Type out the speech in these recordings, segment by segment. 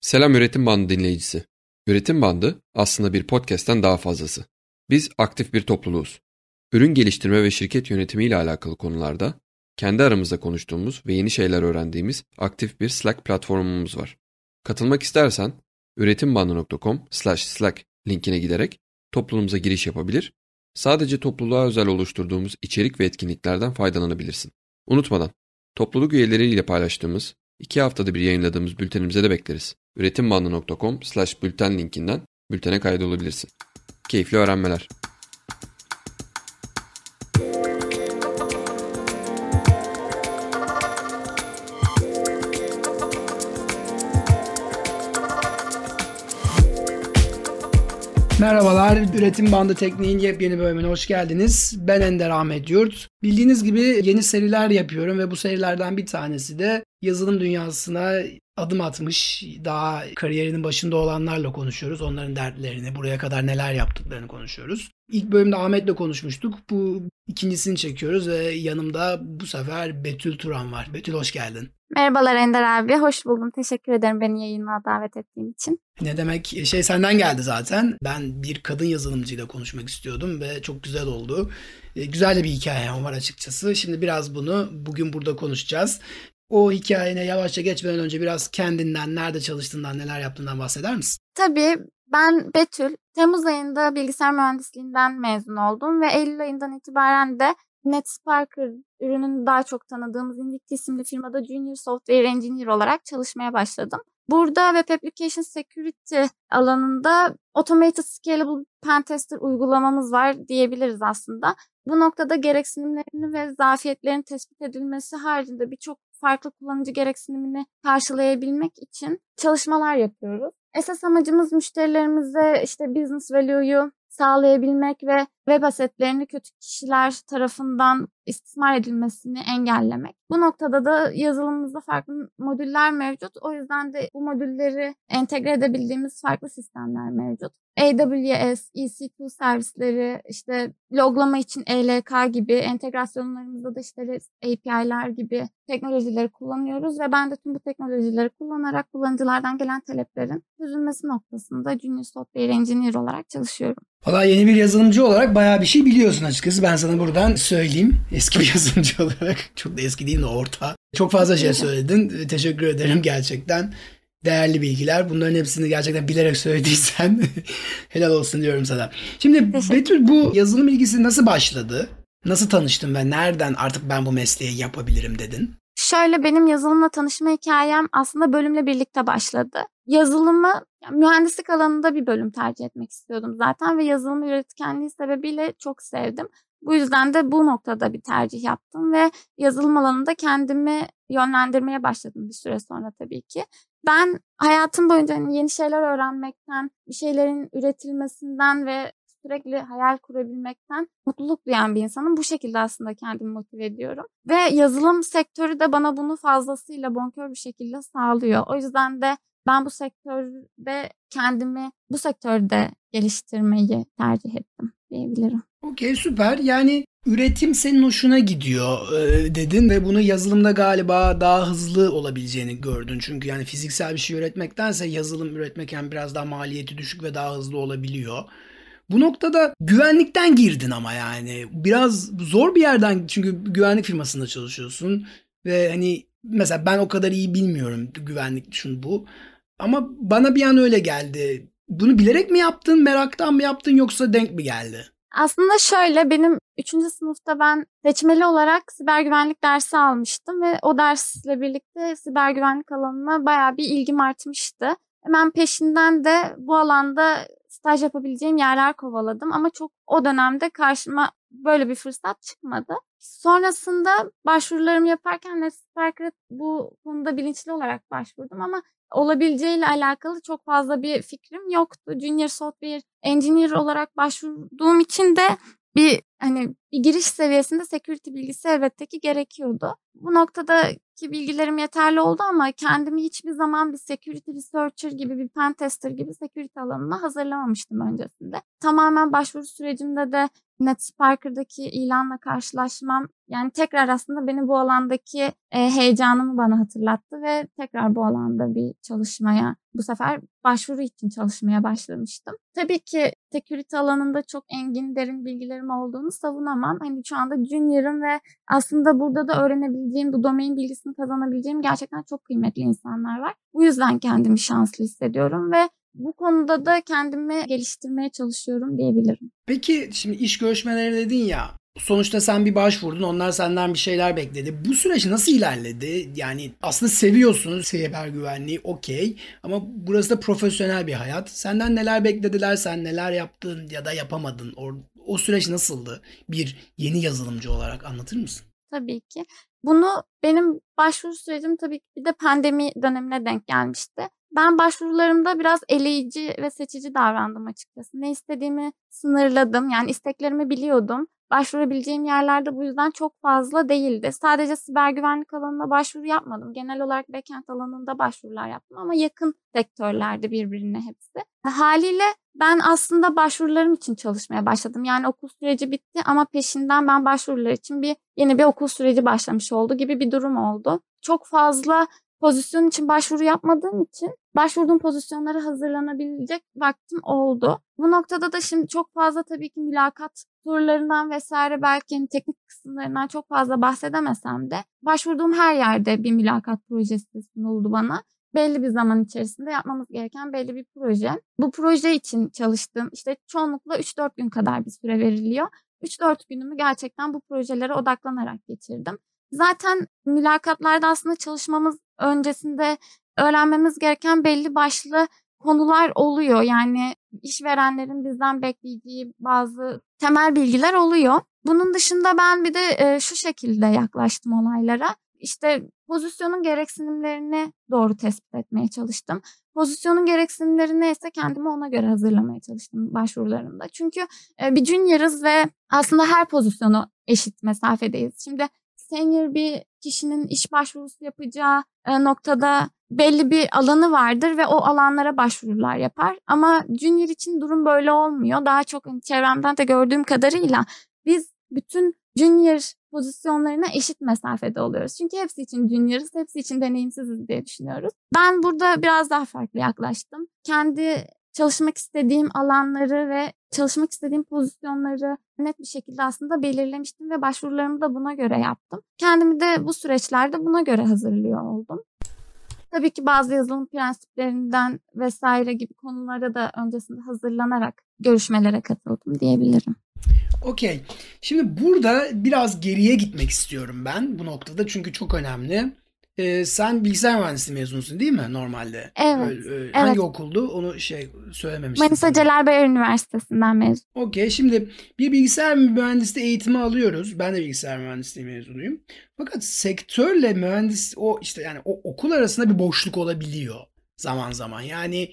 Selam Üretim Bandı dinleyicisi. Üretim Bandı aslında bir podcast'ten daha fazlası. Biz aktif bir topluluğuz. Ürün geliştirme ve şirket yönetimi ile alakalı konularda kendi aramızda konuştuğumuz ve yeni şeyler öğrendiğimiz aktif bir Slack platformumuz var. Katılmak istersen üretimbandı.com/slack linkine giderek topluluğumuza giriş yapabilir, sadece topluluğa özel oluşturduğumuz içerik ve etkinliklerden faydalanabilirsin. Unutmadan topluluk üyeleriyle paylaştığımız 2 haftada bir yayınladığımız bültenimize de bekleriz. üretimbandı.com/bülten linkinden bültene kaydolabilirsin. Keyifli öğrenmeler. Merhabalar, Üretim Bandı Tekniğin yepyeni bölümüne hoş geldiniz. Ben Ender Ahmet Yurt. Bildiğiniz gibi yeni seriler yapıyorum ve bu serilerden bir tanesi de yazılım dünyasına adım atmış, daha kariyerinin başında olanlarla konuşuyoruz. Onların dertlerini, buraya kadar neler yaptıklarını konuşuyoruz. İlk bölümde Ahmet'le konuşmuştuk. Bu ikincisini çekiyoruz ve yanımda bu sefer Betül Turan var. Betül hoş geldin. Merhabalar Ender abi, hoş buldum. Teşekkür ederim beni yayınına davet ettiğin için. Ne demek, senden geldi zaten. Ben bir kadın yazılımcıyla konuşmak istiyordum ve çok güzel oldu. Güzel de bir hikayem var açıkçası. Şimdi biraz bunu bugün burada konuşacağız. O hikayene yavaşça geçmeden önce biraz kendinden, nerede çalıştığından, neler yaptığından bahseder misin? Tabii, ben Betül. Temmuz ayında bilgisayar mühendisliğinden mezun oldum ve Eylül ayından itibaren de NetSparker ürününü daha çok tanıdığımız Invicti isimli firmada Junior Software Engineer olarak çalışmaya başladım. Burada Web Application Security alanında Automated Scalable Pentester uygulamamız var diyebiliriz aslında. Bu noktada gereksinimlerini ve zafiyetlerin tespit edilmesi haricinde birçok farklı kullanıcı gereksinimini karşılayabilmek için çalışmalar yapıyoruz. Esas amacımız müşterilerimize business value'yu sağlayabilmek ve web asetlerini kötü kişiler tarafından istismar edilmesini engellemek. Bu noktada da yazılımımızda farklı modüller mevcut. O yüzden de bu modülleri entegre edebildiğimiz farklı sistemler mevcut. AWS, EC2 servisleri, loglama için ELK gibi entegrasyonlarımızda da REST API'ler gibi teknolojileri kullanıyoruz ve ben de tüm bu teknolojileri kullanarak kullanıcılardan gelen taleplerin çözülmesi noktasında Junior Software Engineer olarak çalışıyorum. Valla yeni bir yazılımcı olarak bayağı bir şey biliyorsun açıkçası. Ben sana buradan söyleyeyim. Eski bir yazılımcı olarak. Çok da eski değil de orta. Çok fazla şey söyledin. Teşekkür ederim gerçekten. Değerli bilgiler. Bunların hepsini gerçekten bilerek söylediysen helal olsun diyorum sana. Şimdi Betül, bu yazılım ilgisi nasıl başladı? Nasıl tanıştın ve nereden artık ben bu mesleği yapabilirim dedin? Şöyle, benim yazılımla tanışma hikayem aslında bölümle birlikte başladı. Yazılımı mühendislik alanında bir bölüm tercih etmek istiyordum zaten ve yazılım üretkenliği sebebiyle çok sevdim. Bu yüzden de bu noktada bir tercih yaptım ve yazılım alanında kendimi yönlendirmeye başladım bir süre sonra tabii ki. Ben hayatım boyunca yeni şeyler öğrenmekten, bir şeylerin üretilmesinden ve sürekli hayal kurabilmekten mutluluk duyan bir insanım. Bu şekilde aslında kendimi motive ediyorum. Ve yazılım sektörü de bana bunu fazlasıyla bonkör bir şekilde sağlıyor. O yüzden de ben bu sektörde kendimi bu sektörde geliştirmeyi tercih ettim diyebilirim. Okey, süper. Yani üretim senin hoşuna gidiyor dedin ve bunu yazılımda galiba daha hızlı olabileceğini gördün. Çünkü yani fiziksel bir şey üretmektense yazılım üretmek yani biraz daha maliyeti düşük ve daha hızlı olabiliyor. Bu noktada güvenlikten girdin ama yani biraz zor bir yerden, çünkü güvenlik firmasında çalışıyorsun ve hani mesela ben o kadar iyi bilmiyorum güvenlik şunu bu ama bana bir an öyle geldi. Bunu bilerek mi yaptın, meraktan mı yaptın yoksa denk mi geldi? Aslında şöyle, benim 3. sınıfta ben seçmeli olarak siber güvenlik dersi almıştım ve o dersle birlikte siber güvenlik alanına bayağı bir ilgim artmıştı. Hemen peşinden de bu alanda staj yapabileceğim yerler kovaladım ama çok o dönemde karşıma böyle bir fırsat çıkmadı. Sonrasında başvurularımı yaparken NetSparker'a bu konuda bilinçli olarak başvurdum ama olabileceğiyle alakalı çok fazla bir fikrim yoktu. Junior Software Engineer olarak başvurduğum için de bir giriş seviyesinde security bilgisi elbette ki gerekiyordu. Bu noktadaki bilgilerim yeterli oldu ama kendimi hiçbir zaman bir security researcher gibi, bir pen tester gibi security alanına hazırlamamıştım öncesinde. Tamamen başvuru sürecinde de NetSparker'daki ilanla karşılaşmam yani tekrar aslında beni bu alandaki heyecanımı bana hatırlattı ve tekrar bu alanda bir çalışmaya, bu sefer başvuru için çalışmaya başlamıştım. Tabii ki security alanında çok engin, derin bilgilerim olduğunu savunamam. Hani şu anda junior'ım ve aslında burada da öğrenebileceğim, bu domain bilgisini kazanabileceğim gerçekten çok kıymetli insanlar var. Bu yüzden kendimi şanslı hissediyorum ve bu konuda da kendimi geliştirmeye çalışıyorum diyebilirim. Peki şimdi iş görüşmeleri dedin ya, sonuçta sen bir başvurdun, onlar senden bir şeyler bekledi. Bu süreç nasıl ilerledi? Yani aslında seviyorsunuz siber güvenliği, okey, ama burası da profesyonel bir hayat. Senden neler beklediler, sen neler yaptın ya da yapamadın? O süreç nasıldı? Bir yeni yazılımcı olarak anlatır mısın? Tabii ki. Benim başvuru sürecim tabii ki bir de pandemi dönemine denk gelmişti. Ben başvurularımda biraz eleyici ve seçici davrandım açıkçası. Ne istediğimi sınırladım. Yani isteklerimi biliyordum. Başvurabileceğim yerlerde bu yüzden çok fazla değildi. Sadece siber güvenlik alanına başvuru yapmadım. Genel olarak backend alanında başvurular yaptım ama yakın sektörlerde birbirine hepsi. Haliyle ben aslında başvurularım için çalışmaya başladım. Yani okul süreci bitti ama peşinden ben başvurular için yeni bir okul süreci başlamış oldu gibi bir durum oldu. Çok fazla pozisyon için başvuru yapmadığım için başvurduğum pozisyonlara hazırlanabilecek vaktim oldu. Bu noktada da şimdi çok fazla tabii ki mülakat sorularından vesaire belki teknik kısımlarından çok fazla bahsedemesem de başvurduğum her yerde bir mülakat projesi sunuldu bana. Belli bir zaman içerisinde yapmamız gereken belli bir proje. Bu proje için çalıştığım işte çoğunlukla 3-4 gün kadar bir süre veriliyor. 3-4 günümü gerçekten bu projelere odaklanarak geçirdim. Zaten mülakatlarda aslında çalışmamız öncesinde öğrenmemiz gereken belli başlı konular oluyor. Yani işverenlerin bizden bekleyeceği bazı temel bilgiler oluyor. Bunun dışında ben bir de şu şekilde yaklaştım olaylara. İşte pozisyonun gereksinimlerini doğru tespit etmeye çalıştım. Pozisyonun gereksinimleri neyse kendimi ona göre hazırlamaya çalıştım başvurularımda. Çünkü bir junior'ız ve aslında her pozisyonu eşit mesafedeyiz. Şimdi senior bir kişinin iş başvurusu yapacağı noktada belli bir alanı vardır ve o alanlara başvurular yapar. Ama junior için durum böyle olmuyor. Daha çok çevremden de gördüğüm kadarıyla biz bütün junior pozisyonlarına eşit mesafede oluyoruz. Çünkü hepsi için junior'ız, hepsi için deneyimsiziz diye düşünüyoruz. Ben burada biraz daha farklı yaklaştım. Kendi çalışmak istediğim alanları ve çalışmak istediğim pozisyonları net bir şekilde aslında belirlemiştim ve başvurularımı da buna göre yaptım. Kendimi de bu süreçlerde buna göre hazırlıyor oldum. Tabii ki bazı yazılım prensiplerinden vesaire gibi konulara da öncesinde hazırlanarak görüşmelere katıldım diyebilirim. Okey. Şimdi burada biraz geriye gitmek istiyorum ben bu noktada çünkü çok önemli. Sen bilgisayar mühendisliği mezunusun değil mi normalde? Evet. Hangi Evet. okuldu? Onu söylememiştin. Manisa Celal Üniversitesi'nden mezun. Okey. Şimdi bir bilgisayar mühendisliği eğitimi alıyoruz. Ben de bilgisayar mühendisliği mezunuyum. Fakat sektörle mühendis yani o okul arasında bir boşluk olabiliyor zaman zaman. Yani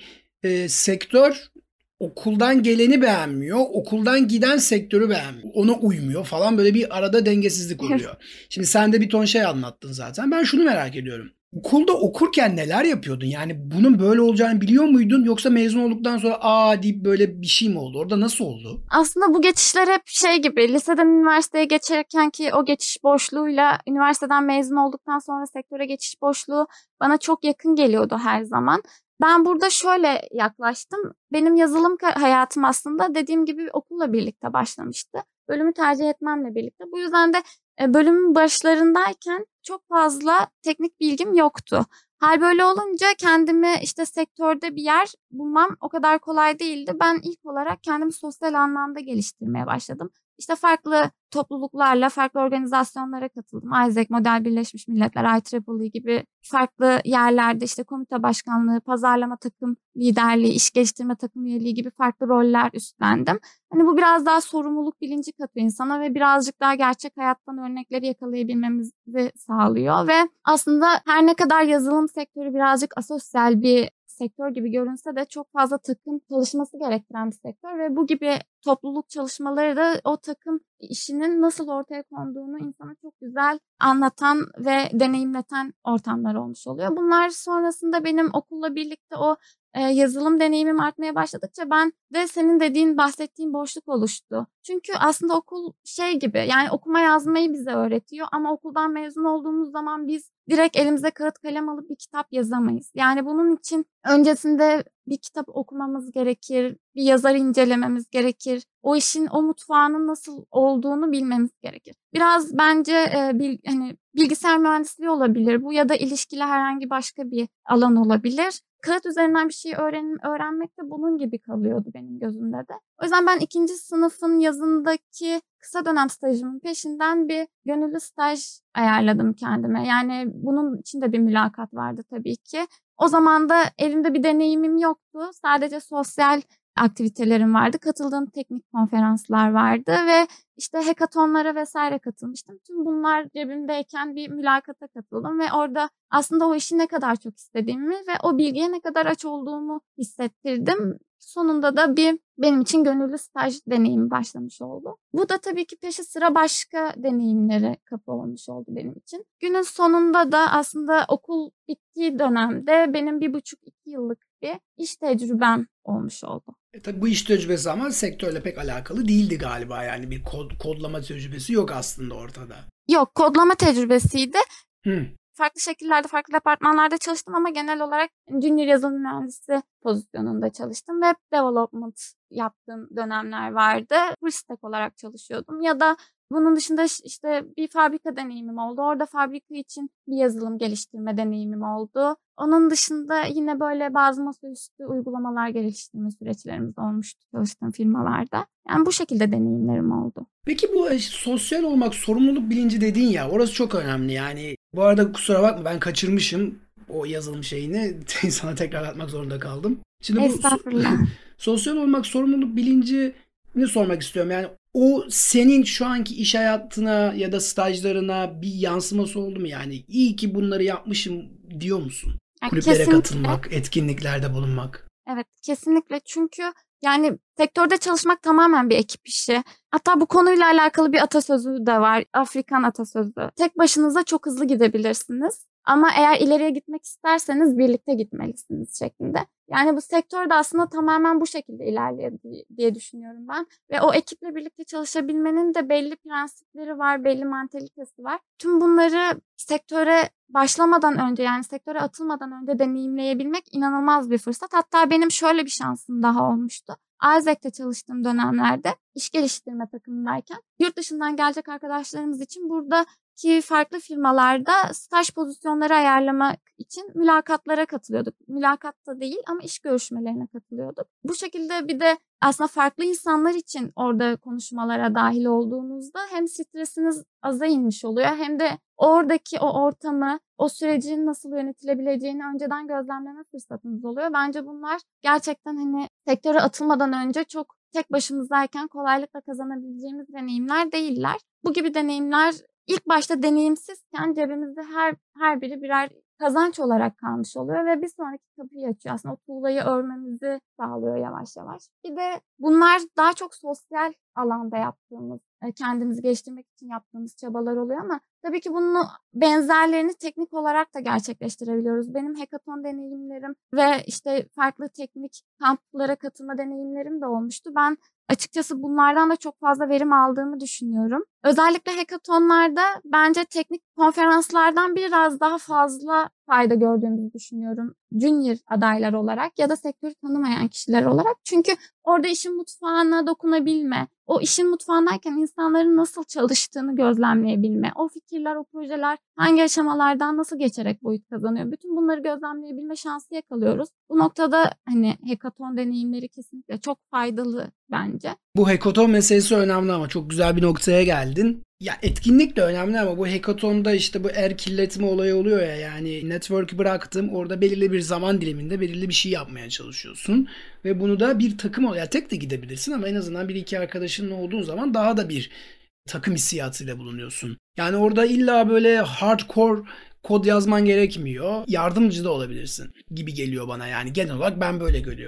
sektör okuldan geleni beğenmiyor. Okuldan giden sektörü beğenmiyor. Ona uymuyor falan, böyle bir arada dengesizlik oluyor. Şimdi sen de bir ton şey anlattın zaten. Ben şunu merak ediyorum. Okulda okurken neler yapıyordun? Yani bunun böyle olacağını biliyor muydun? Yoksa mezun olduktan sonra deyip böyle bir şey mi oldu? Orada nasıl oldu? Aslında bu geçişler hep gibi liseden üniversiteye geçerken ki o geçiş boşluğuyla üniversiteden mezun olduktan sonra sektöre geçiş boşluğu bana çok yakın geliyordu her zaman. Ben burada şöyle yaklaştım. Benim yazılım hayatım aslında dediğim gibi okulla birlikte başlamıştı. Bölümü tercih etmemle birlikte. Bu yüzden de bölümün başlarındayken çok fazla teknik bilgim yoktu. Hal böyle olunca kendimi işte sektörde bir yer bulmam o kadar kolay değildi. Ben ilk olarak kendimi sosyal anlamda geliştirmeye başladım. İşte farklı topluluklarla, farklı organizasyonlara katıldım. Isaac, Model Birleşmiş Milletler, IEEE gibi farklı yerlerde işte komite başkanlığı, pazarlama takım liderliği, iş geliştirme takım üyeliği gibi farklı roller üstlendim. Hani bu biraz daha sorumluluk bilinci katıyor insana ve birazcık daha gerçek hayattan örnekleri yakalayabilmemizi sağlıyor ve aslında her ne kadar yazılım sektörü birazcık asosyal bir sektör gibi görünse de çok fazla takım çalışması gerektiren bir sektör ve bu gibi topluluk çalışmaları da o takım işinin nasıl ortaya konduğunu insana çok güzel anlatan ve deneyimleten ortamlar olmuş oluyor. Bunlar sonrasında benim okulla birlikte o yazılım deneyimim artmaya başladıkça ben de senin bahsettiğin boşluk oluştu. Çünkü aslında okul şey gibi, yani okuma yazmayı bize öğretiyor ama okuldan mezun olduğumuz zaman biz direkt elimize kağıt kalem alıp bir kitap yazamayız. Yani bunun için öncesinde bir kitap okumamız gerekir, bir yazarı incelememiz gerekir. O işin, o mutfağının nasıl olduğunu bilmemiz gerekir. Biraz bence bilgisayar mühendisliği olabilir bu, ya da ilişkili herhangi başka bir alan olabilir. Kağıt üzerinden bir şey öğrenmek de bunun gibi kalıyordu benim gözümde de. O yüzden ben 2. sınıfın yazındaki kısa dönem stajımın peşinden bir gönüllü staj ayarladım kendime. Yani bunun için de bir mülakat vardı tabii ki. O zaman da elimde bir deneyimim yoktu. Sadece sosyal aktivitelerim vardı. Katıldığım teknik konferanslar vardı ve işte hackathonlara vesaire katılmıştım. Tüm bunlar cebimdeyken bir mülakata katıldım ve orada aslında o işi ne kadar çok istediğimi ve o bilgiye ne kadar aç olduğumu hissettirdim. Sonunda da benim için gönüllü staj deneyimi başlamış oldu. Bu da tabii ki peşi sıra başka deneyimlere kapı olmuş oldu benim için. Günün sonunda da aslında okul bittiği dönemde benim 1,5-2 yıllık bir iş tecrübem olmuş oldu. Tabii bu iş tecrübesi ama sektörle pek alakalı değildi galiba. Yani bir kodlama tecrübesi yok aslında ortada. Yok, kodlama tecrübesiydi. Hı. Farklı şekillerde, farklı departmanlarda çalıştım ama genel olarak junior yazılım mühendisi pozisyonunda çalıştım. Web development yaptığım dönemler vardı. Full stack olarak çalışıyordum. Ya da bunun dışında işte bir fabrika deneyimim oldu. Orada fabrika için bir yazılım geliştirme deneyimim oldu. Onun dışında yine böyle bazı masaüstü uygulamalar geliştirme süreçlerimiz olmuştu çalıştığım firmalarda. Yani bu şekilde deneyimlerim oldu. Peki bu sosyal olmak, sorumluluk bilinci dedin ya, orası çok önemli. Yani bu arada kusura bakma, ben kaçırmışım o yazılım şeyini. Sana tekrar atmak zorunda kaldım. Şimdi Estağfurullah. Sosyal olmak, sorumluluk bilincini sormak istiyorum. Yani o senin şu anki iş hayatına ya da stajlarına bir yansıması oldu mu? Yani iyi ki bunları yapmışım diyor musun? Yani kulüplere kesinlikle katılmak, etkinliklerde bulunmak. Evet, kesinlikle. Çünkü yani sektörde çalışmak tamamen bir ekip işi. Hatta bu konuyla alakalı bir atasözü de var. Afrikan atasözü. Tek başınıza çok hızlı gidebilirsiniz. Ama eğer ileriye gitmek isterseniz birlikte gitmelisiniz şeklinde. Yani bu sektör de aslında tamamen bu şekilde ilerliyor diye düşünüyorum ben. Ve o ekiple birlikte çalışabilmenin de belli prensipleri var, belli mantalitesi var. Tüm bunları sektöre başlamadan önce, yani sektöre atılmadan önce deneyimleyebilmek inanılmaz bir fırsat. Hatta benim şöyle bir şansım daha olmuştu. Isaac'te çalıştığım dönemlerde iş geliştirme takımındayken yurt dışından gelecek arkadaşlarımız için buradaki farklı firmalarda staj pozisyonları ayarlamak için mülakatlara katılıyorduk. Mülakatta değil ama iş görüşmelerine katılıyorduk. Bu şekilde bir de aslında farklı insanlar için orada konuşmalara dahil olduğunuzda hem stresiniz aza inmiş oluyor hem de oradaki o ortamı, o sürecin nasıl yönetilebileceğini önceden gözlemleme fırsatınız oluyor. Bence bunlar gerçekten sektöre atılmadan önce çok tek başımızdayken kolaylıkla kazanabileceğimiz deneyimler değiller. Bu gibi deneyimler ilk başta deneyimsizken cebimizde her biri birer kazanç olarak kalmış oluyor ve bir sonraki kapıyı açıyor. Aslında o tuğlayı örmemizi sağlıyor yavaş yavaş. Bir de bunlar daha çok sosyal alanda yaptığımız, kendimizi geliştirmek için yaptığımız çabalar oluyor ama tabii ki bunun benzerlerini teknik olarak da gerçekleştirebiliyoruz. Benim hackathon deneyimlerim ve işte farklı teknik kamplara katılma deneyimlerim de olmuştu. Ben açıkçası bunlardan da çok fazla verim aldığımı düşünüyorum. Özellikle hackathonlarda bence teknik konferanslardan biraz daha fazla fayda gördüğümüzü düşünüyorum. Junior adaylar olarak ya da sektörü tanımayan kişiler olarak. Çünkü orada işin mutfağına dokunabilme, o işin mutfağındayken insanların nasıl çalıştığını gözlemleyebilme, o fikirler, o projeler hangi aşamalardan nasıl geçerek boyut kazanıyor. Bütün bunları gözlemleyebilme şansı yakalıyoruz. Bu noktada hackathon deneyimleri kesinlikle çok faydalı bence. Bu hackathon meselesi önemli ama çok güzel bir noktaya geldin. Ya etkinlik de önemli ama bu hackathonda işte bu kirletme olayı oluyor ya, yani network'ü bıraktım, orada belirli bir zaman diliminde belirli bir şey yapmaya çalışıyorsun ve bunu da bir takım oluyor. Tek de gidebilirsin ama en azından bir iki arkadaşınla olduğun zaman daha da bir takım hissiyatıyla bulunuyorsun. Yani orada illa böyle hardcore kod yazman gerekmiyor. Yardımcı da olabilirsin gibi geliyor bana, yani genel olarak ben böyle görüyorum.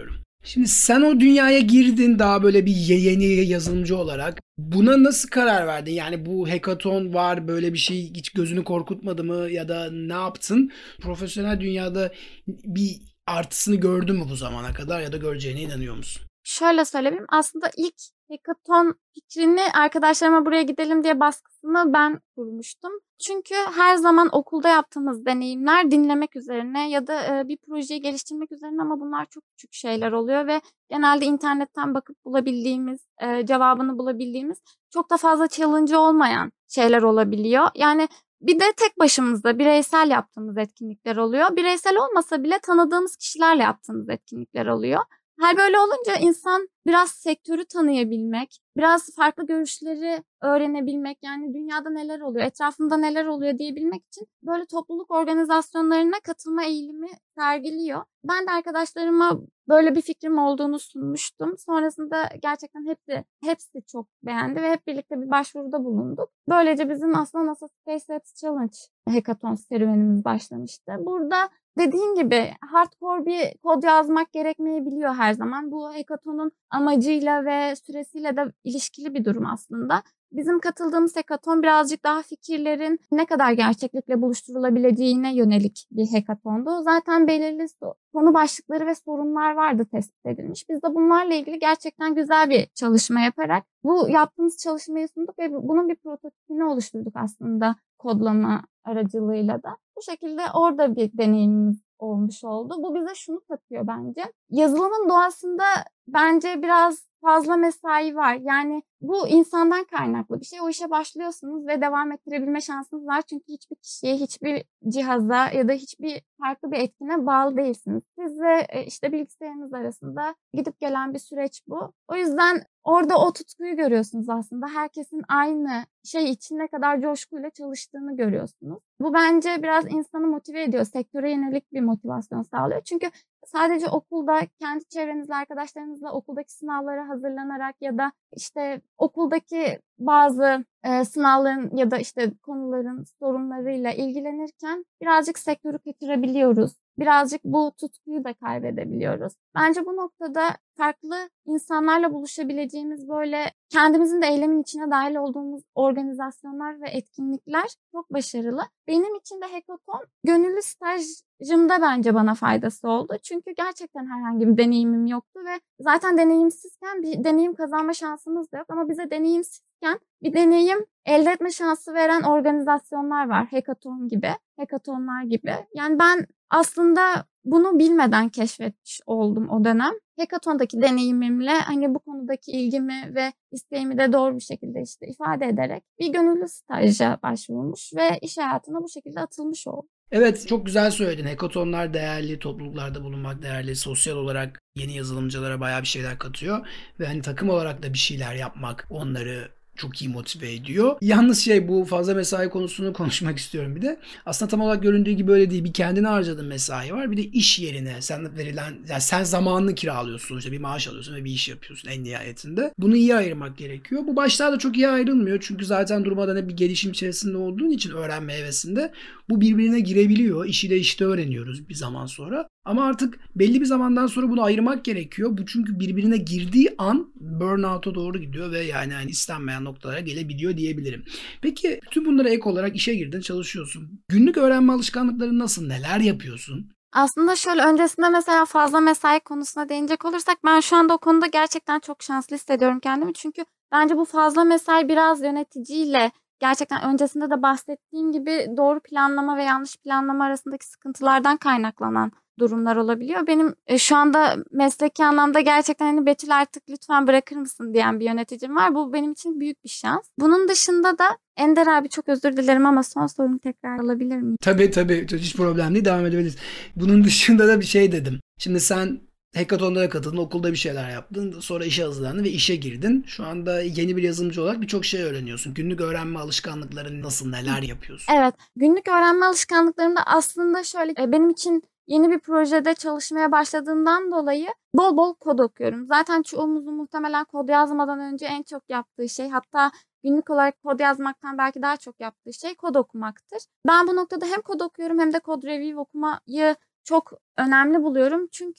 Şimdi sen o dünyaya girdin daha böyle bir yeni yazılımcı olarak. Buna nasıl karar verdin? Yani bu hackathon var, böyle bir şey hiç gözünü korkutmadı mı ya da ne yaptın? Profesyonel dünyada bir artısını gördün mü bu zamana kadar ya da göreceğine inanıyor musun? Şöyle söyleyeyim. Aslında ilk hackathon fikrini arkadaşlarıma buraya gidelim diye baskısını ben kurmuştum. Çünkü her zaman okulda yaptığımız deneyimler dinlemek üzerine ya da bir projeyi geliştirmek üzerine ama bunlar çok küçük şeyler oluyor ve genelde internetten bakıp bulabildiğimiz, cevabını bulabildiğimiz çok da fazla challenge olmayan şeyler olabiliyor. Yani bir de tek başımızda bireysel yaptığımız etkinlikler oluyor. Bireysel olmasa bile tanıdığımız kişilerle yaptığımız etkinlikler oluyor. Hal böyle olunca insan biraz sektörü tanıyabilmek, biraz farklı görüşleri öğrenebilmek, yani dünyada neler oluyor, etrafında neler oluyor diyebilmek için böyle topluluk organizasyonlarına katılma eğilimi sergiliyor. Ben de arkadaşlarıma böyle bir fikrim olduğunu sunmuştum. Sonrasında gerçekten hepsi çok beğendi ve hep birlikte bir başvuruda bulunduk. Böylece bizim aslında NASA SpaceX Challenge hackathon serüvenimiz başlamıştı. Burada dediğim gibi hardcore bir kod yazmak gerekmeyebiliyor her zaman. Bu hackathon'un amacıyla ve süresiyle de ilişkili bir durum aslında. Bizim katıldığımız hackathon birazcık daha fikirlerin ne kadar gerçeklikle buluşturulabileceğine yönelik bir hackathondu. Zaten belirli konu başlıkları ve sorunlar vardı tespit edilmiş. Biz de bunlarla ilgili gerçekten güzel bir çalışma yaparak bu yaptığımız çalışmayı sunduk ve bunun bir prototipini oluşturduk aslında kodlama aracılığıyla da. Bu şekilde orada bir deneyimimiz olmuş oldu. Bu bize şunu katıyor bence. Yazılımın doğasında bence biraz fazla mesai var. Yani bu insandan kaynaklı bir şey. O işe başlıyorsunuz ve devam ettirebilme şansınız var. Çünkü hiçbir kişiye, hiçbir cihaza ya da hiçbir farklı bir etkine bağlı değilsiniz. Siz ve işte bilgisayarınız arasında gidip gelen bir süreç bu. O yüzden orada o tutkuyu görüyorsunuz aslında. Herkesin aynı şey için ne kadar coşkuyla çalıştığını görüyorsunuz. Bu bence biraz insanı motive ediyor. Sektöre yönelik bir motivasyon sağlıyor. Çünkü sadece okulda kendi çevrenizle, arkadaşlarınızla okuldaki sınavlara hazırlanarak ya da işte okuldaki bazı sınavların ya da işte konuların sorunlarıyla ilgilenirken birazcık sektörü kaçırabiliyoruz. Birazcık bu tutkuyu da kaybedebiliyoruz. Bence bu noktada farklı insanlarla buluşabileceğimiz böyle kendimizin de eylemin içine dahil olduğumuz organizasyonlar ve etkinlikler çok başarılı. Benim için de hackathon gönüllü stajımda bence bana faydası oldu. Çünkü gerçekten herhangi bir deneyimim yoktu ve zaten deneyimsizken bir deneyim kazanma şansımız da yok. Ama bize deneyimsizken bir deneyim elde etme şansı veren organizasyonlar var. Hackathonlar gibi. Yani ben aslında bunu bilmeden keşfetmiş oldum o dönem. Hackathon'daki deneyimimle hani bu konudaki ilgimi ve isteğimi de doğru bir şekilde işte ifade ederek bir gönüllü staja başvurmuş ve iş hayatına bu şekilde atılmış oldum. Evet, çok güzel söyledin. Hackathonlar değerli, topluluklarda bulunmak değerli. Sosyal olarak yeni yazılımcılara bayağı bir şeyler katıyor. Ve hani takım olarak da bir şeyler yapmak onları çok iyi motive ediyor. Yalnız bu fazla mesai konusunu konuşmak istiyorum bir de. Aslında tam olarak göründüğü gibi öyle değil. Bir kendine harcadığın mesai var. Bir de iş yerine sen verilen, yani sen zamanını kiralıyorsun. İşte bir maaş alıyorsun ve bir iş yapıyorsun en nihayetinde. Bunu iyi ayırmak gerekiyor. Bu başlarda çok iyi ayrılmıyor. Çünkü zaten durmadan hep bir gelişim içerisinde olduğun için öğrenme hevesinde bu birbirine girebiliyor. İşi de işte öğreniyoruz bir zaman sonra. Ama artık belli bir zamandan sonra bunu ayırmak gerekiyor. Bu çünkü birbirine girdiği an burnout'a doğru gidiyor ve yani istenmeyen noktalara gelebiliyor diyebilirim. Peki bütün bunlara ek olarak işe girdin, çalışıyorsun. Günlük öğrenme alışkanlıkları nasıl? Neler yapıyorsun? Aslında şöyle öncesinde mesela fazla mesai konusuna değinecek olursak ben şu anda o konuda gerçekten çok şanslı hissediyorum kendimi. Çünkü bence bu fazla mesai biraz yöneticiyle gerçekten öncesinde de bahsettiğim gibi doğru planlama ve yanlış planlama arasındaki sıkıntılardan kaynaklanan durumlar olabiliyor. Benim şu anda mesleki anlamda gerçekten hani Betül artık lütfen bırakır mısın diyen bir yöneticim var. Bu benim için büyük bir şans. Bunun dışında da Ender abi çok özür dilerim ama son sorunu tekrar alabilir miyim? Tabii. Hiç problem değil. Devam edebiliriz. Bunun dışında da bir şey dedim. Şimdi sen hackathonlara katıldın, okulda bir şeyler yaptın, sonra işe hazırlandın ve işe girdin. Şu anda yeni bir yazılımcı olarak birçok şey öğreniyorsun. Günlük öğrenme alışkanlıkların nasıl, neler yapıyorsun? Evet, günlük öğrenme alışkanlıklarımda aslında şöyle benim için yeni bir projede çalışmaya başladığımdan dolayı bol bol kod okuyorum. Zaten çoğumuzun muhtemelen kod yazmadan önce en çok yaptığı şey, hatta günlük olarak kod yazmaktan belki daha çok yaptığı şey kod okumaktır. Ben bu noktada hem kod okuyorum hem de kod review okumayı çok önemli buluyorum. Çünkü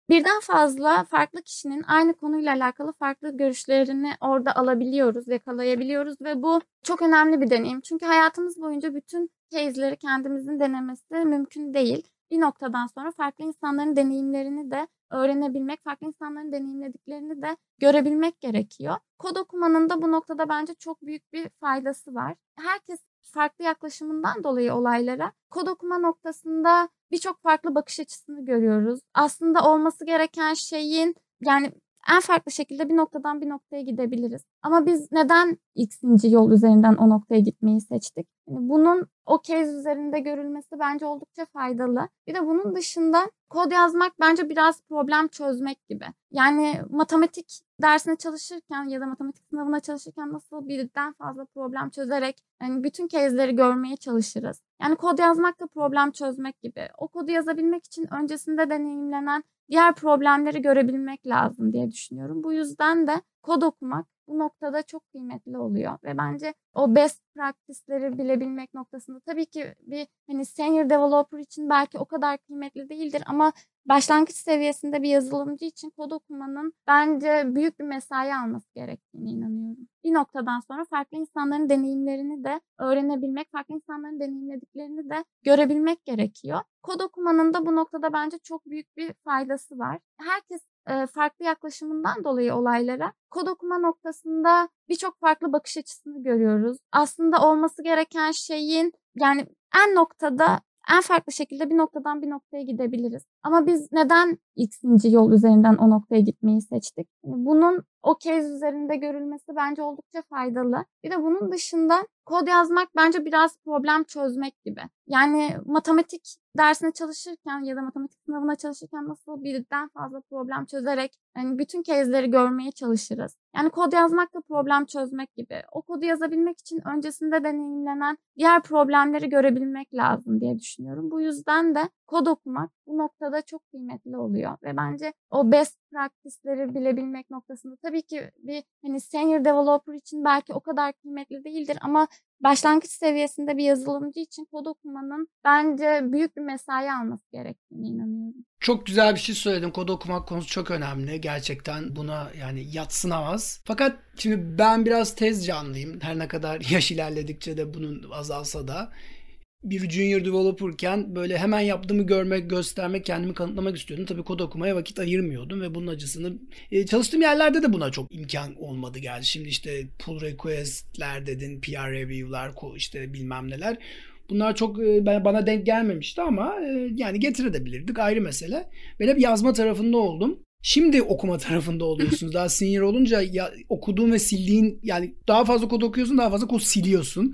birden fazla farklı kişinin aynı konuyla alakalı farklı görüşlerini orada alabiliyoruz, yakalayabiliyoruz ve bu çok önemli bir deneyim. Çünkü hayatımız boyunca bütün case'leri kendimizin denemesi mümkün değil. Bir noktadan sonra farklı insanların deneyimlerini de öğrenebilmek, farklı insanların deneyimlediklerini de görebilmek gerekiyor. Kod okumanın da bu noktada bence çok büyük bir faydası var. Herkes farklı yaklaşımından dolayı olaylara kod okuma noktasında birçok farklı bakış açısını görüyoruz. Aslında olması gereken şeyin yani en farklı şekilde bir noktadan bir noktaya gidebiliriz. Ama biz neden X'inci yol üzerinden o noktaya gitmeyi seçtik? Yani bunun o case üzerinde görülmesi bence oldukça faydalı. Bir de bunun dışında kod yazmak bence biraz problem çözmek gibi. Yani matematik dersine çalışırken ya da matematik sınavına çalışırken nasıl birden fazla problem çözerek yani bütün case'leri görmeye çalışırız. Yani kod yazmak da problem çözmek gibi. O kodu yazabilmek için öncesinde deneyimlenen diğer problemleri görebilmek lazım diye düşünüyorum. Bu yüzden de kod okumak bu noktada çok kıymetli oluyor ve bence o best practice'leri bilebilmek noktasında tabii ki bir hani senior developer için belki o kadar kıymetli değildir ama başlangıç seviyesinde bir yazılımcı için kod okumanın bence büyük bir mesai alması gerektiğine inanıyorum. Bir noktadan sonra farklı insanların deneyimlerini de öğrenebilmek, farklı insanların deneyimlediklerini de görebilmek gerekiyor. Kod okumanın da bu noktada bence çok büyük bir faydası var. Herkes farklı yaklaşımından dolayı olaylara kod okuma noktasında birçok farklı bakış açısını görüyoruz. Aslında olması gereken şeyin yani en farklı şekilde bir noktadan bir noktaya gidebiliriz. Ama biz neden X'inci yol üzerinden o noktaya gitmeyi seçtik? Yani bunun o case üzerinde görülmesi bence oldukça faydalı. Bir de bunun dışında kod yazmak bence biraz problem çözmek gibi. Yani matematik dersine çalışırken ya da matematik sınavına çalışırken nasıl birden fazla problem çözerek yani bütün case'leri görmeye çalışırız. Yani kod yazmak da problem çözmek gibi. O kodu yazabilmek için öncesinde deneyimlenen diğer problemleri görebilmek lazım diye düşünüyorum. Bu yüzden de kod okumak bu noktada çok kıymetli oluyor ve bence o best practice'leri bilebilmek noktasında tabii ki bir hani senior developer için belki o kadar kıymetli değildir ama başlangıç seviyesinde bir yazılımcı için kod okumanın bence büyük bir mesai alması gerektiğine inanıyorum. Çok güzel bir şey söyledin. Kod okumak konusu çok önemli. Gerçekten buna yani yadsınamaz. Fakat şimdi ben biraz tez canlıyım. Her ne kadar yaş ilerledikçe de bunun azalsa da. Bir junior developerken böyle hemen yaptığımı görmek, göstermek, kendimi kanıtlamak istiyordum. Tabii kod okumaya vakit ayırmıyordum ve bunun acısını çalıştığım yerlerde de buna çok imkan olmadı geldi. Şimdi işte pull request'ler dedin, PR review'lar, işte bilmem neler. Bunlar çok bana denk gelmemişti ama yani getirebilirdik ayrı mesele. Ben hep yazma tarafında oldum. Şimdi okuma tarafında oluyorsunuz. Daha senior olunca okuduğun ve sildiğin yani daha fazla kod okuyorsun, daha fazla kod siliyorsun.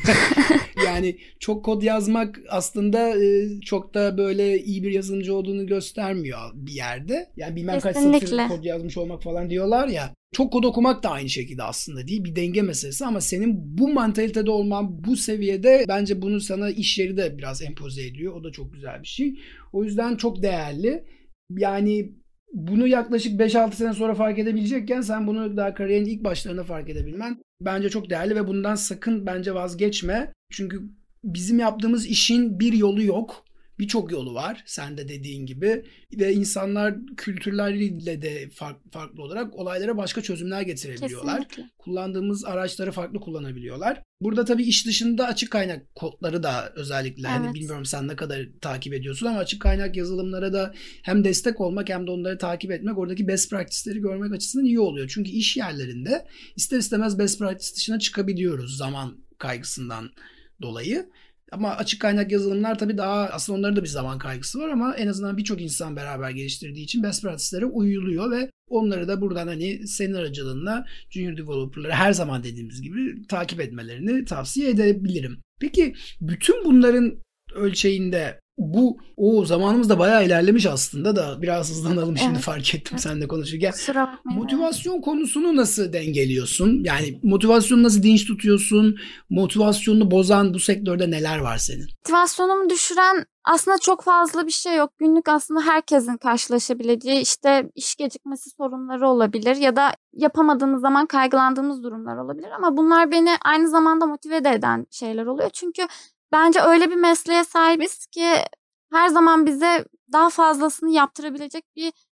Yani çok kod yazmak aslında çok da böyle iyi bir yazılımcı olduğunu göstermiyor bir yerde. Yani bilmem kaç satır kod yazmış olmak falan diyorlar ya. Çok kod okumak da aynı şekilde aslında değil. Bir denge meselesi ama senin bu mantalitede olman bu seviyede bence bunu sana iş yeri de biraz empoze ediyor. O da çok güzel bir şey. O yüzden çok değerli. Yani bunu yaklaşık 5-6 sene sonra fark edebilecekken sen bunu daha kariyerin ilk başlarında fark edebilmen bence çok değerli ve bundan sakın bence vazgeçme. Çünkü bizim yaptığımız işin bir yolu yok. Birçok yolu var sen de dediğin gibi ve insanlar kültürleriyle de farklı olarak olaylara başka çözümler getirebiliyorlar. Kesinlikle. Kullandığımız araçları farklı kullanabiliyorlar. Burada tabii iş dışında açık kaynak kodları da özellikle hani bilmiyorum sen ne kadar takip ediyorsun ama açık kaynak yazılımlara da hem destek olmak hem de onları takip etmek oradaki best practice'leri görmek açısından iyi oluyor. Çünkü iş yerlerinde ister istemez best practice dışına çıkabiliyoruz zaman kaygısından dolayı. Ama açık kaynak yazılımlar tabii daha aslında onların da bir zaman kaygısı var ama en azından birçok insan beraber geliştirdiği için best practice'lere uyuluyor ve onları da buradan hani senin aracılığınla junior developer'ları her zaman dediğimiz gibi takip etmelerini tavsiye edebilirim. Peki bütün bunların ölçeğinde zamanımız da bayağı ilerlemiş aslında da biraz hızlanalım şimdi fark ettim seninle konuşurken. Motivasyon konusunu nasıl dengeliyorsun? Yani motivasyonu nasıl dinç tutuyorsun? Motivasyonunu bozan bu sektörde neler var senin? Motivasyonumu düşüren aslında çok fazla bir şey yok. Günlük aslında herkesin karşılaşabileceği işte iş gecikmesi sorunları olabilir ya da yapamadığımız zaman kaygılandığımız durumlar olabilir ama bunlar beni aynı zamanda motive de eden şeyler oluyor. Çünkü bence öyle bir mesleğe sahibiz ki her zaman bize daha fazlasını yaptırabilecek bir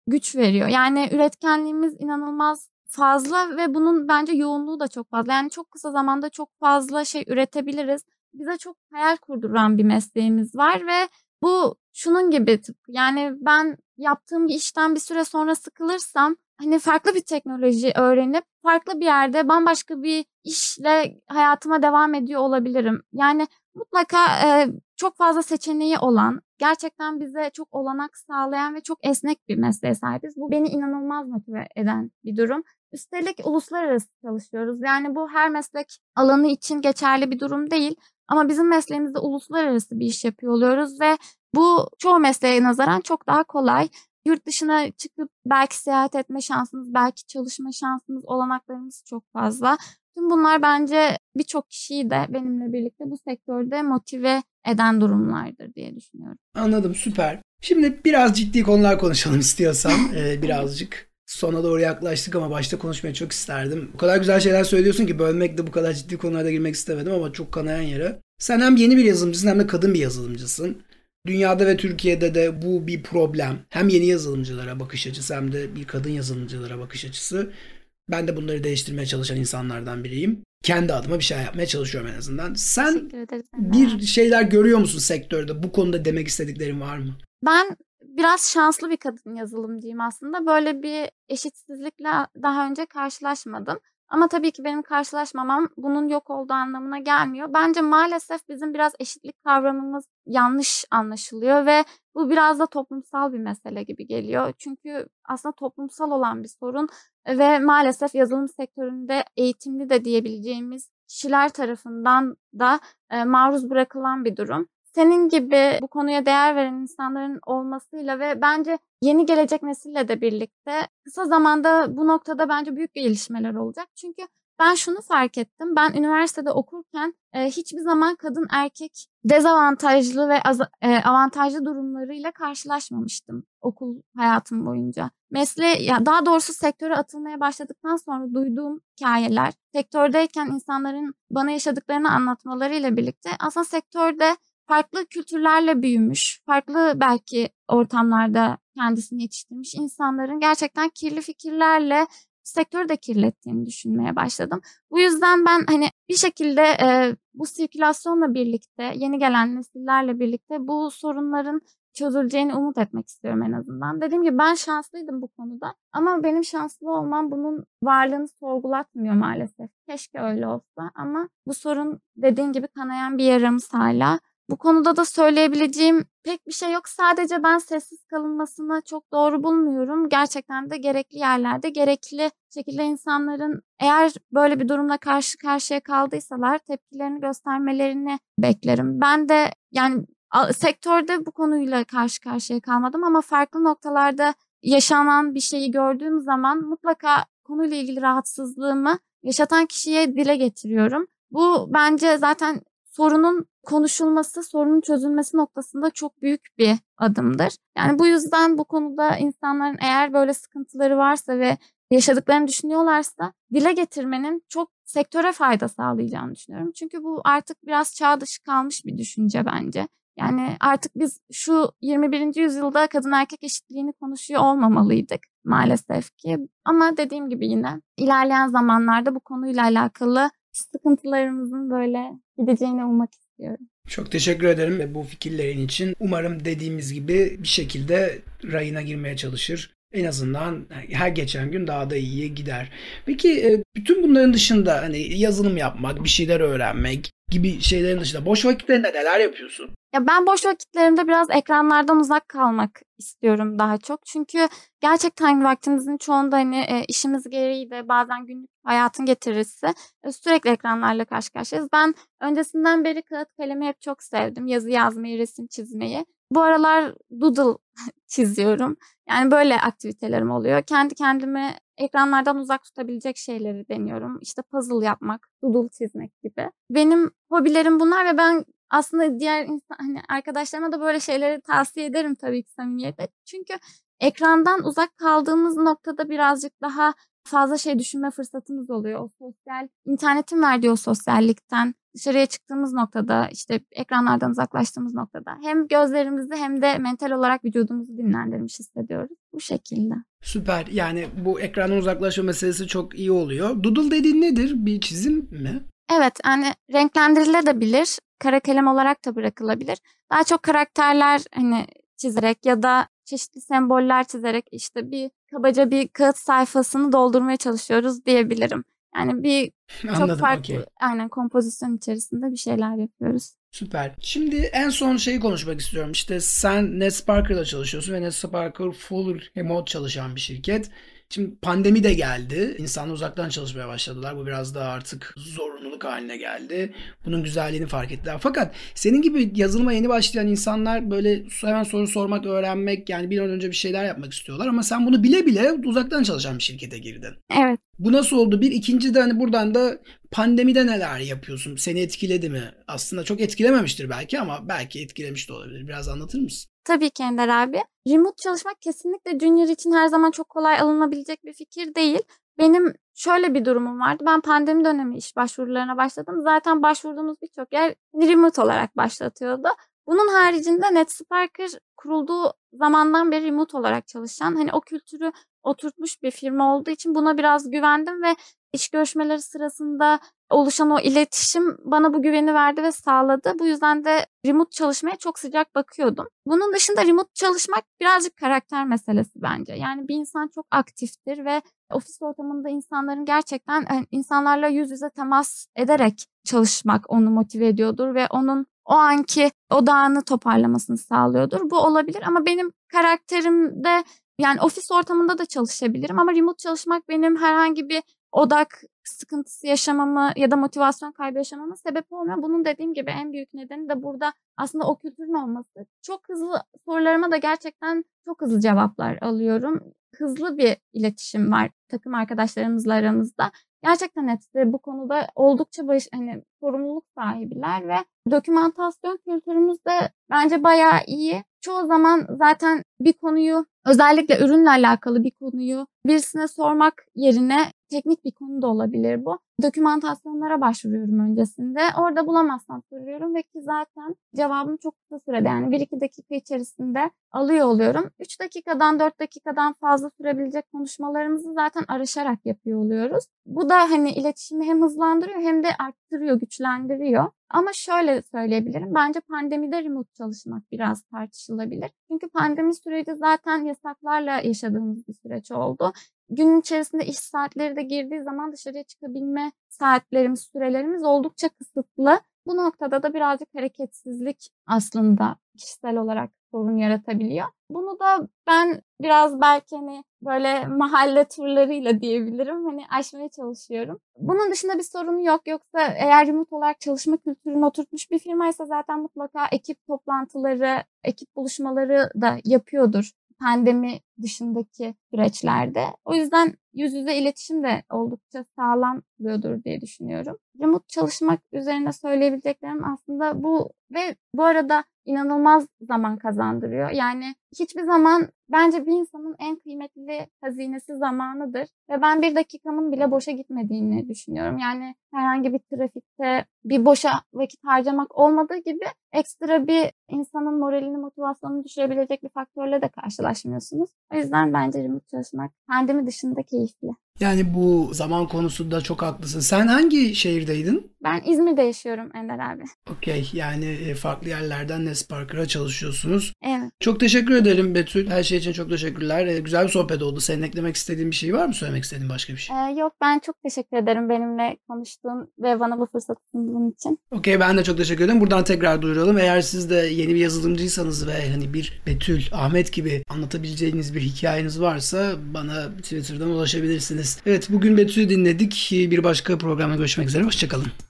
güç veriyor. Yani üretkenliğimiz inanılmaz fazla ve bunun bence yoğunluğu da çok fazla. Yani çok kısa zamanda çok fazla şey üretebiliriz. Bize çok hayal kurduran bir mesleğimiz var ve bu şunun gibi tıpkı. Yani ben yaptığım bir işten bir süre sonra sıkılırsam hani farklı bir teknoloji öğrenip farklı bir yerde bambaşka bir işle hayatıma devam ediyor olabilirim. Yani mutlaka çok fazla seçeneği olan, gerçekten bize çok olanak sağlayan ve çok esnek bir mesleğe sahibiz. Bu beni inanılmaz motive eden bir durum. Üstelik uluslararası çalışıyoruz. Yani bu her meslek alanı için geçerli bir durum değil. Ama bizim mesleğimizde uluslararası bir iş yapıyor oluyoruz ve bu çoğu mesleğe nazaran çok daha kolay. Yurt dışına çıkıp belki seyahat etme şansımız, belki çalışma şansımız, olanaklarımız çok fazla. Tüm bunlar bence birçok kişiyi de benimle birlikte bu sektörde motive eden durumlardır diye düşünüyorum. Anladım, süper. Şimdi biraz ciddi konular konuşalım istiyorsan. Birazcık sona doğru yaklaştık ama başta konuşmayı çok isterdim. O kadar güzel şeyler söylüyorsun ki bölmekle bu kadar ciddi konularda girmek istemedim ama çok kanayan yara. Sen hem yeni bir yazılımcısın hem de kadın bir yazılımcısın. Dünyada ve Türkiye'de de bu bir problem. Hem yeni yazılımcılara bakış açısı hem de bir kadın yazılımcılara bakış açısı. Ben de bunları değiştirmeye çalışan insanlardan biriyim. Kendi adıma bir şey yapmaya çalışıyorum en azından. Sen bir şeyler görüyor musun sektörde? Bu konuda demek istediklerin var mı? Ben biraz şanslı bir kadın yazılımcıyım aslında. Böyle bir eşitsizlikle daha önce karşılaşmadım. Ama tabii ki benim karşılaşmamam bunun yok olduğu anlamına gelmiyor. Bence maalesef bizim biraz eşitlik kavramımız yanlış anlaşılıyor ve bu biraz da toplumsal bir mesele gibi geliyor. Çünkü aslında toplumsal olan bir sorun ve maalesef yazılım sektöründe eğitimli de diyebileceğimiz kişiler tarafından da maruz bırakılan bir durum. Senin gibi bu konuya değer veren insanların olmasıyla ve bence yeni gelecek nesille de birlikte kısa zamanda bu noktada bence büyük gelişmeler olacak. Çünkü ben şunu fark ettim. Ben üniversitede okurken hiçbir zaman kadın erkek dezavantajlı ve avantajlı durumlarıyla karşılaşmamıştım okul hayatım boyunca. Ya daha doğrusu sektöre atılmaya başladıktan sonra duyduğum hikayeler, sektördeyken insanların bana yaşadıklarını anlatmalarıyla birlikte aslında sektörde farklı kültürlerle büyümüş, farklı belki ortamlarda kendisini yetiştirmiş insanların gerçekten kirli fikirlerle sektörü de kirlettiğini düşünmeye başladım. Bu yüzden ben hani bir şekilde bu sirkülasyonla birlikte, yeni gelen nesillerle birlikte bu sorunların çözüleceğini umut etmek istiyorum en azından. Dediğim gibi ben şanslıydım bu konuda ama benim şanslı olmam bunun varlığını sorgulatmıyor maalesef. Keşke öyle olsa ama bu sorun dediğin gibi kanayan bir yaramız hala. Bu konuda da söyleyebileceğim pek bir şey yok. Sadece ben sessiz kalınmasını çok doğru bulmuyorum. Gerçekten de gerekli yerlerde, gerekli şekilde insanların eğer böyle bir durumla karşı karşıya kaldıysalar tepkilerini göstermelerini beklerim. Ben de yani sektörde bu konuyla karşı karşıya kalmadım ama farklı noktalarda yaşanan bir şeyi gördüğüm zaman mutlaka konuyla ilgili rahatsızlığımı yaşatan kişiye dile getiriyorum. Bu bence zaten sorunun konuşulması, sorunun çözülmesi noktasında çok büyük bir adımdır. Yani bu yüzden bu konuda insanların eğer böyle sıkıntıları varsa ve yaşadıklarını düşünüyorlarsa dile getirmenin çok sektöre fayda sağlayacağını düşünüyorum. Çünkü bu artık biraz çağ dışı kalmış bir düşünce bence. Yani artık biz şu 21. yüzyılda kadın erkek eşitliğini konuşuyor olmamalıydık maalesef ki. Ama dediğim gibi yine ilerleyen zamanlarda bu konuyla alakalı sıkıntılarımızın böyle gideceğini ummak istiyorum. Çok teşekkür ederim bu fikirlerin için. Umarım dediğimiz gibi bir şekilde rayına girmeye çalışır. En azından her geçen gün daha da iyiye gider. Peki bütün bunların dışında hani yazılım yapmak, bir şeyler öğrenmek gibi şeylerin dışında boş vakitlerinde neler yapıyorsun? Ya ben boş vakitlerimde biraz ekranlardan uzak kalmak istiyorum daha çok. Çünkü gerçekten vaktimizin çoğunda hani işimiz gereği de bazen günlük hayatın getirisi sürekli ekranlarla karşı karşıyayız. Ben öncesinden beri kağıt kalemi hep çok sevdim. Yazı yazmayı, resim çizmeyi. Bu aralar doodle çiziyorum. Yani böyle aktivitelerim oluyor. Kendi kendime ekranlardan uzak tutabilecek şeyleri deniyorum. İşte puzzle yapmak, doodle çizmek gibi. Benim hobilerim bunlar ve ben aslında diğer insan, hani arkadaşlarıma da böyle şeyleri tavsiye ederim tabii ki samimiyetle. Çünkü ekrandan uzak kaldığımız noktada birazcık daha fazla şey düşünme fırsatımız oluyor. O internetin verdiği o sosyallikten dışarıya çıktığımız noktada, işte ekranlardan uzaklaştığımız noktada hem gözlerimizi hem de mental olarak vücudumuzu dinlendirmiş hissediyoruz. Bu şekilde. Süper. Yani bu ekrandan uzaklaşma meselesi çok iyi oluyor. Doodle dediğin nedir? Bir çizim mi? Evet, yani renklendirilebilir, kara kalem olarak da bırakılabilir. Daha çok karakterler hani çizerek ya da çeşitli semboller çizerek işte kabaca bir kağıt sayfasını doldurmaya çalışıyoruz diyebilirim. Yani bir çok Anladım, farklı okey. aynen kompozisyon içerisinde bir şeyler yapıyoruz. Süper. Şimdi en son şeyi konuşmak istiyorum. İşte sen NetSparker'da çalışıyorsun ve NetSparker full remote çalışan bir şirket. Şimdi pandemi de geldi. İnsanlar uzaktan çalışmaya başladılar. Bu biraz daha artık zorunluluk haline geldi. Bunun güzelliğini fark ettiler. Fakat senin gibi yazılıma yeni başlayan insanlar böyle hemen soru sormak, öğrenmek, yani bir an önce bir şeyler yapmak istiyorlar. Ama sen bunu bile bile uzaktan çalışan bir şirkete girdin. Evet. Bu nasıl oldu? Bir. İkinci de hani buradan da pandemide neler yapıyorsun? Seni etkiledi mi? Aslında çok etkilememiştir belki ama belki etkilemiş de olabilir. Biraz anlatır mısın? Tabii ki Ender abi. Remote çalışmak kesinlikle junior için her zaman çok kolay alınabilecek bir fikir değil. Benim şöyle bir durumum vardı. Ben pandemi dönemi iş başvurularına başladım. Zaten başvurduğumuz birçok yer remote olarak başlatıyordu. Bunun haricinde NetSparker kurulduğu zamandan beri remote olarak çalışan, hani o kültürü oturtmuş bir firma olduğu için buna biraz güvendim ve iş görüşmeleri sırasında oluşan o iletişim bana bu güveni verdi ve sağladı. Bu yüzden de remote çalışmaya çok sıcak bakıyordum. Bunun dışında remote çalışmak birazcık karakter meselesi bence. Yani bir insan çok aktiftir ve ofis ortamında insanların gerçekten insanlarla yüz yüze temas ederek çalışmak onu motive ediyordur ve onun o anki odağını toparlamasını sağlıyordur. Bu olabilir ama benim karakterimde, yani ofis ortamında da çalışabilirim ama remote çalışmak benim herhangi bir odak sıkıntısı yaşamamı ya da motivasyon kaybı yaşamama sebep olmuyor. Bunun dediğim gibi en büyük nedeni de burada aslında o kültürün olması. Çok hızlı sorularıma da gerçekten çok hızlı cevaplar alıyorum. Hızlı bir iletişim var takım arkadaşlarımızla aramızda. Gerçekten hepsi bu konuda oldukça sorumluluk sahibiler ve dokümantasyon kültürümüz de bence bayağı iyi. Çoğu zaman zaten bir konuyu, özellikle ürünle alakalı bir konuyu birisine sormak yerine teknik bir konu da olabilir bu. Dokümantasyonlara başvuruyorum öncesinde. Orada bulamazsam soruyorum ve ki zaten cevabını çok kısa sürede, yani 1-2 dakika içerisinde alıyor oluyorum. 3 dakikadan 4 dakikadan fazla sürebilecek konuşmalarımızı zaten araşarak yapıyor oluyoruz. Bu da iletişimi hem hızlandırıyor hem de arttırıyor, güçlendiriyor. Ama şöyle söyleyebilirim. Bence pandemide remote çalışmak biraz tartışılabilir. Çünkü pandemi süreci zaten yasaklarla yaşadığımız bir süreç oldu. Günün içerisinde iş saatleri de girdiği zaman dışarıya çıkabilme saatlerimiz, sürelerimiz oldukça kısıtlı. Bu noktada da birazcık hareketsizlik aslında kişisel olarak sorun yaratabiliyor. Bunu da ben biraz belki böyle mahalle turlarıyla diyebilirim aşmaya çalışıyorum. Bunun dışında bir sorun yok. Yoksa eğer remote olarak çalışma kültürünü oturtmuş bir firmaysa zaten mutlaka ekip toplantıları, ekip buluşmaları da yapıyordur pandemi dışındaki süreçlerde. O yüzden yüz yüze iletişim de oldukça sağlam oluyordur diye düşünüyorum. Remote çalışmak üzerine söyleyebileceklerim aslında bu ve bu arada inanılmaz zaman kazandırıyor. Yani hiçbir zaman bence bir insanın en kıymetli hazinesi zamanıdır ve ben 1 dakikamın bile boşa gitmediğini düşünüyorum. Yani herhangi bir trafikte bir boşa vakit harcamak olmadığı gibi ekstra bir insanın moralini, motivasyonunu düşürebilecek bir faktörle de karşılaşmıyorsunuz. O yüzden bence remote çalışmak pandemi dışında keyifli. Yani bu zaman konusunda çok haklısın. Sen hangi şehirdeydin? Ben İzmir'de yaşıyorum Ender abi. Okey, yani farklı yerlerden NetSparker'a çalışıyorsunuz. Evet. Çok teşekkür ederim Betül. Her şey için çok teşekkürler. Güzel bir sohbet oldu. Senin eklemek istediğin bir şey var mı? Söylemek istediğin başka bir şey? Yok, ben çok teşekkür ederim benimle konuştuğun ve bana bu fırsatı sunduğun için. Okey, ben de çok teşekkür ederim. Buradan tekrar duyuralım. Eğer siz de yeni bir yazılımcıysanız ve bir Betül, Ahmet gibi anlatabileceğiniz bir hikayeniz varsa bana Twitter'dan ulaşabilirsiniz. Evet, bugün Betül'ü dinledik. Bir başka programda görüşmek üzere. Hoşçakalın.